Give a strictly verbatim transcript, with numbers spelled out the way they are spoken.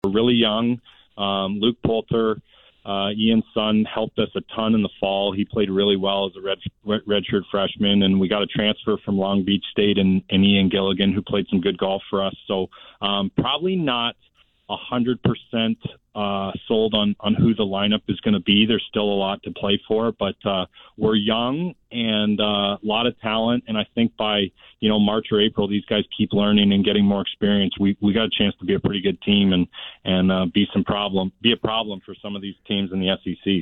We're really young. Um, Luke Poulter, uh, Ian's son, helped us a ton in the fall. He played really well as a red, red redshirt freshman, and we got a transfer from Long Beach State and, and Ian Gilligan, who played some good golf for us. So um, probably not one hundred percent uh, sold on, on who the lineup is going to be. There's still a lot to play for, but uh, we're young and uh, a lot of talent. And I think by, you know, March or April, these guys keep learning and getting more experience. We we got a chance to be a pretty good team and, and uh, be some problem, be a problem for some of these teams in the S E C.